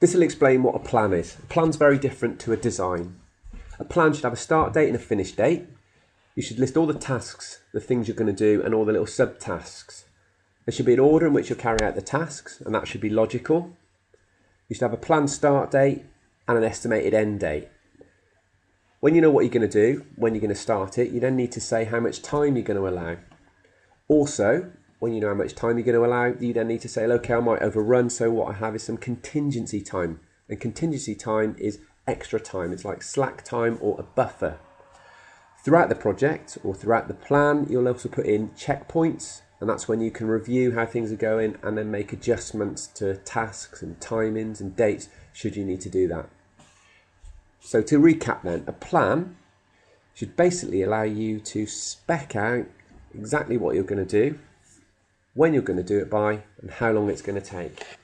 This will explain what a plan is. A plan's very different to a design. A plan should have a start date and a finish date. You should list all the tasks, the things you're going to do, and all the little subtasks. There should be an order in which you'll carry out the tasks, and that should be logical. You should have a planned start date and an estimated end date. When you know what you're going to do, when you're going to start it, you then need to say how much time you're going to allow. Also, when you know how much time you're going to allow, you then need to say, okay, I might overrun, so what I have is some contingency time. And contingency time is extra time. It's like slack time or a buffer. Throughout the project or throughout the plan, you'll also put in checkpoints, and that's when you can review how things are going and then make adjustments to tasks and timings and dates should you need to do that. So to recap then, a plan should basically allow you to spec out exactly what you're going to do, when you're going to do it by, and how long it's going to take.